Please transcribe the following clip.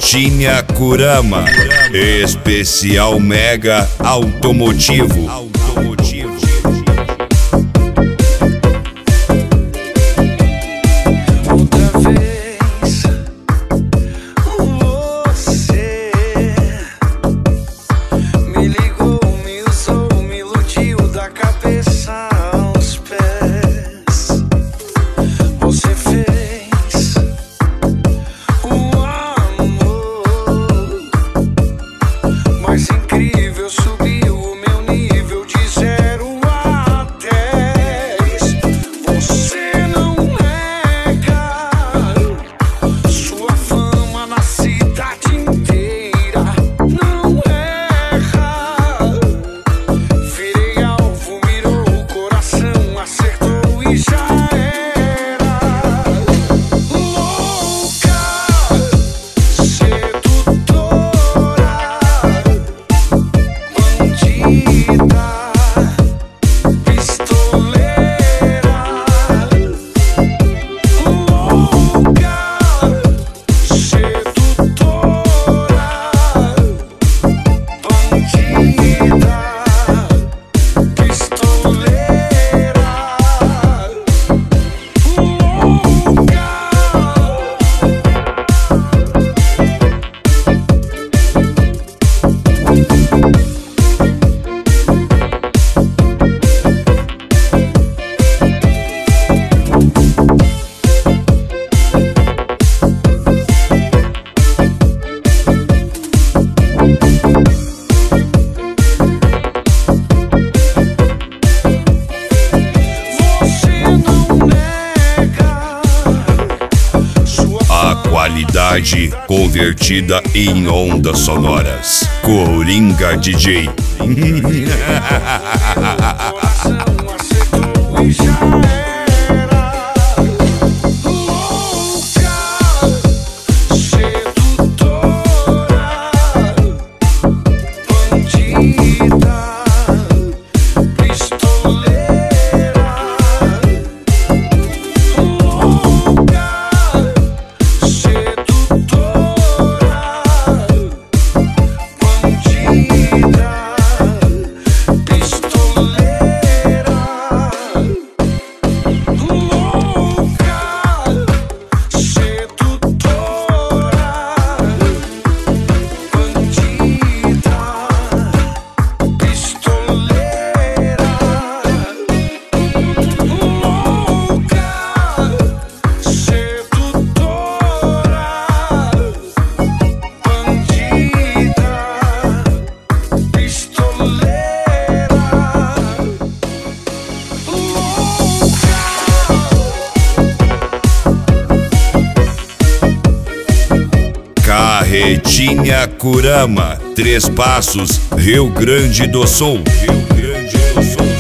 Carretinha Kurama, especial mega automotivo. Outra vez você me ligou, me usou, me iludiu da cabeça aos pés. Você fez o amor mais incrível, subiu o meu nível de 0 a 10. Você não nega sua fama na cidade inteira, não erra. Virei alvo, mirou o coração, acertou e já era. Louca, sedutora, bandida, pistoleira. Louca, sedutora, bandida, pistoleira. Você não nega sua A qualidade convertida em ondas sonoras. Coringa DJ. coração, acertou e já era. Louca, sedutora, bandida, pistoleira. Louca, sedutora, bandida, pistoleira. Louca, sedutora, bandida, pistoleira. Louca, sedutora, bandida, pistoleira. Carretinha Kurama, 3 Passos, Rio Grande do Sul. Rio Grande do Sul.